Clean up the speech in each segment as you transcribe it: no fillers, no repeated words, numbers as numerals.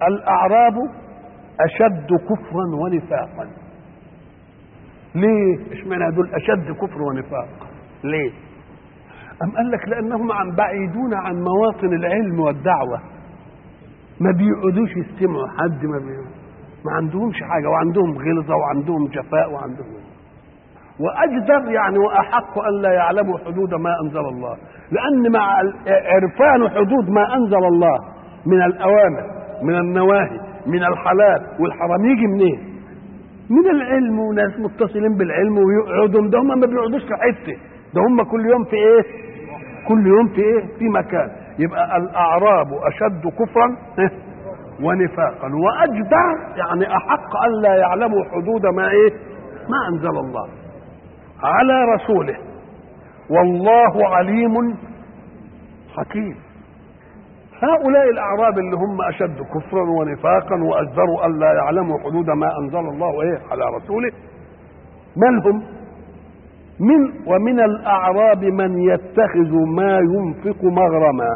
الأعراب أشد كفرا ونفاقا. ليه؟ اشمعنى دول أشد كفر ونفاق؟ ليه؟ أم قال لك لأنهم بعيدون عن مواطن العلم والدعوة، ما بيقعدوش يستمعوا حد، ما عندهمش حاجة، وعندهم غلظة وعندهم جفاء وعندهم، وأجدر يعني وأحق أن لا يعلموا حدود ما أنزل الله، لأن مع عرفان حدود ما أنزل الله من الأوامر من النواهي من الحلال والحرام يجي منين؟ من العلم، وناس متصلين بالعلم ويقعدوا. ده هم ما بيقعدوش في حته، ده هم كل يوم في ايه؟ كل يوم في ايه؟ في مكان. يبقى الأعراب أشد كفرا ونفاقا وأجدر يعني أحق أن لا يعلموا حدود ما ايه؟ ما أنزل الله على رسوله، والله عليم حكيم. هؤلاء الأعراب اللي هم أشد كفرا ونفاقا وأجدروا أن لا يعلموا حدود ما أنزل الله إيه على رسوله، من هم؟ ومن الأعراب من يتخذ ما ينفق مغرما.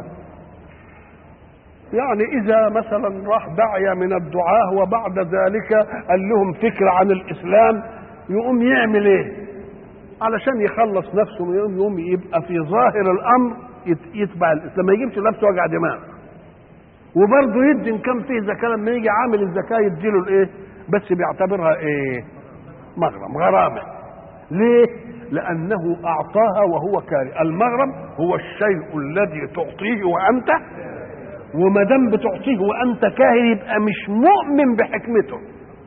يعني إذا مثلا راح داعية من الدعاة وبعد ذلك قال لهم فكرة عن الإسلام، يقوم يعمل إيه؟ علشان يخلص نفسه من يوم يبقى في ظاهر الأمر يتبع الإسلام، ما يجيبش نفسه وجع دماغ، وبرضه يدي ان كان فيه زكاه لما يجي عامل الزكاه يديله الايه؟ بس بيعتبرها ايه؟ مغرم، غرامه. ليه؟ لانه اعطاها وهو كاره. المغرم هو الشيء الذي تعطيه وانت، وما دام بتعطيه وانت كاره يبقى مش مؤمن بحكمته،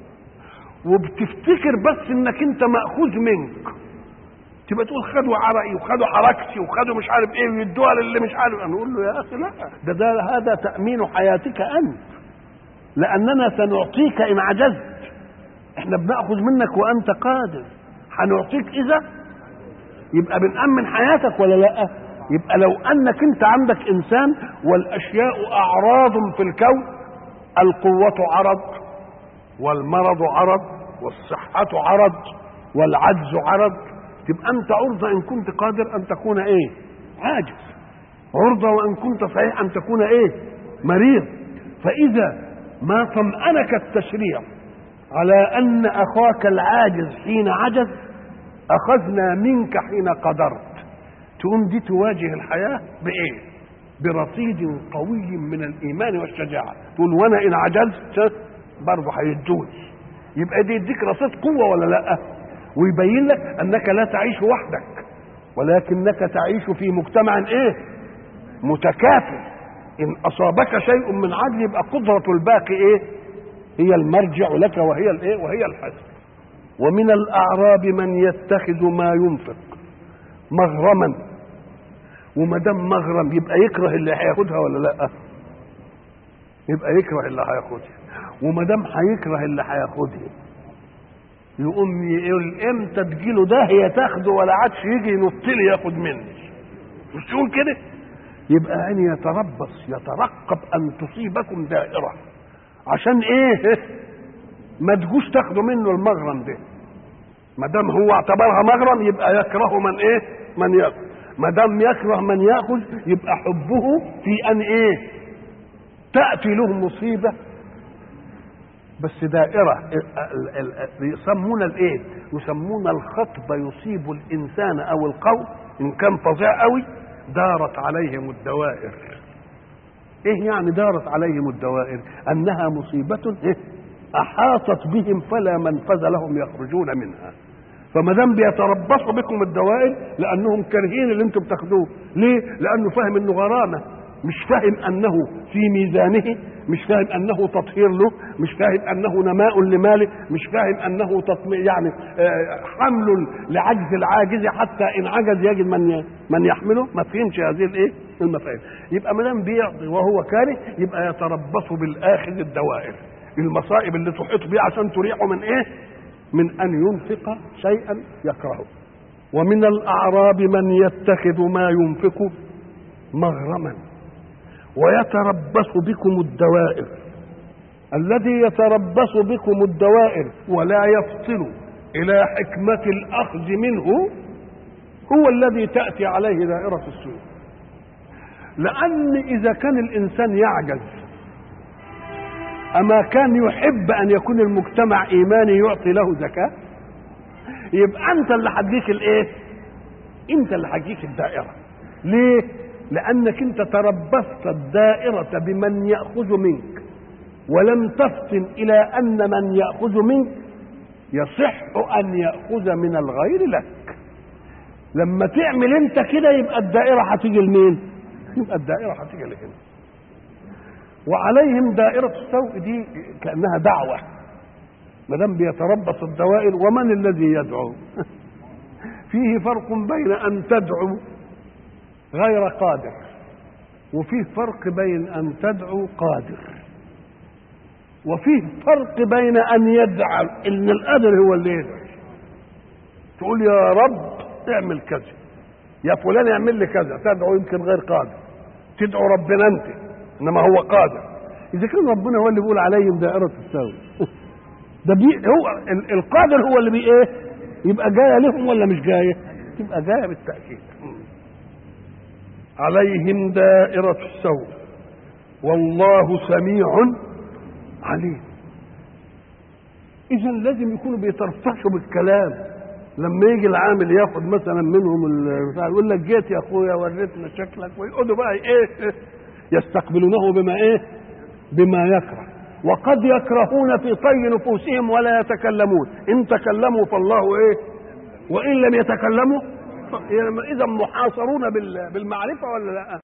وبتفتكر بس انك انت ماخوذ منك، تبقى تقول خدوا عرقي وخدوا حركتي وخدوا مش عارف ايه ويدوها للي مش عارف. انا اقول له يا اخي لا، هذا تامين حياتك انت، لاننا سنعطيك ان عجزت. احنا بناخذ منك وانت قادر، هنعطيك اذا يبقى بنامن حياتك ولا لا؟ يبقى لو انك انت عندك انسان والاشياء اعراض في الكون، القوه عرض والمرض عرض والصحه عرض والعجز عرض، تبقى انت عرضة ان كنت قادر ان تكون ايه؟ عاجز. عرضة وان كنت صحيح ان تكون ايه؟ مريض. فاذا ما طمأنك التشريع على ان اخاك العاجز حين عجز، اخذنا منك حين قدرت، تقوم دي تواجه الحياة بايه؟ برصيد قوي من الايمان والشجاعة. تقول وانا ان عجزت برضه هيدوني، يبقى دي يديك رصيد قوة ولا لا؟ ويبين لك انك لا تعيش وحدك، ولكنك تعيش في مجتمع ايه؟ متكافئ. ان اصابك شيء من عدل يبقى قدرة الباقي ايه؟ هي المرجع لك، وهي الايه؟ وهي الحسن. ومن الاعراب من يتخذ ما ينفق مغرما، وما دام مغرم يبقى يكره اللي هياخدها ولا لا؟ يبقى يكره اللي هياخدها، وما دام هيكره اللي هياخدها يقوم يقول امتى تجيله ده هي تاخده ولا عادش يجي ينط لي ياخد مني، مش يقول كده؟ يبقى عيني يترقب ان تصيبكم دائره، عشان ايه؟ ما تجوش تاخدوا منه المغرم ده. ما دام هو اعتبرها مغرم يبقى يكره من ايه؟ من ياخذ. ما دام يكره من ياخذ يبقى حبه في ان ايه؟ تاتي له مصيبه بس دائرة. يسمون الايه؟ يسمون الخطب يصيب الانسان او القوم ان كان فظيع قوي دارت عليهم الدوائر. ايه يعني دارت عليهم الدوائر؟ انها مصيبة إيه؟ احاطت بهم فلا منفذ لهم يخرجون منها. فما دام بيتربصوا بكم الدوائر لانهم كارهين اللي انتم بتاخدوه. ليه؟ لانه فاهم انه غرامه، مش فاهم انه في ميزانه، مش فاهم انه تطهير له، مش فاهم انه نماء لماله، مش فاهم انه يعني حمل لعجز العاجز، حتى ان عجز يجد من يحمله. ما فهمش هذه الايه؟ المفاهيم. يبقى ما دام بيعطي وهو كاره يبقى يتربص بالاخذ الدوائر، المصائب اللي تحيط بيه عشان تريحه من ايه؟ من ان ينفق شيئا يكرهه. ومن الاعراب من يتخذ ما ينفق مغرما ويتربص بكم الدوائر. الذي يتربص بكم الدوائر ولا يفصل الى حكمة الاخذ منه هو الذي تأتي عليه دائرة السوء. لان اذا كان الانسان يعجز أما كان يحب أن يكون المجتمع إيماني يعطي له زكاة؟ يبقى أنت اللي هتجيك الإيه؟ أنت اللي هتجيك الدائرة. ليه؟ لأنك أنت تربصت الدائرة بمن يأخذ منك، ولم تفطن إلى أن من يأخذ منك يصح أن يأخذ من الغير لك. لما تعمل أنت كده يبقى الدائرة هتيجي لمين؟ يبقى الدائرة هتيجي لهنا. وعليهم دائرة السوء دي كأنها دعوة، ما دام بيتربص الدوائر. ومن الذي يدعو؟ فيه فرق بين أن تدعو غير قادر، وفيه فرق بين أن تدعو قادر، وفيه فرق بين أن يدعو إن القادر هو اللي يدعو. تقول يا رب اعمل كذا، يا فلان اعمل لي كذا، تدعو يمكن غير قادر، تدعو ربنا أنت، إنما هو قادر. إذا كان ربنا هو اللي بيقول عليهم دائرة السوء ده هو القادر هو اللي ايه؟ يبقى جايه لهم ولا مش جايه؟ تبقى جايه بالتاكيد. عليهم دائرة السوء والله سميع عليم. اذا لازم يكونوا بيترفعوا بالكلام. لما يجي العامل ياخد مثلا منهم يقول لك جيت يا اخويا وريتنا شكلك، ويقعدوا بقى ايه يستقبلونه بما ايه؟ بما يكره. وقد يكرهون في طي نفوسهم ولا يتكلمون، ان تكلموا فالله ايه؟ وان لم يتكلموا اذا محاصرون بالمعرفه ولا لا؟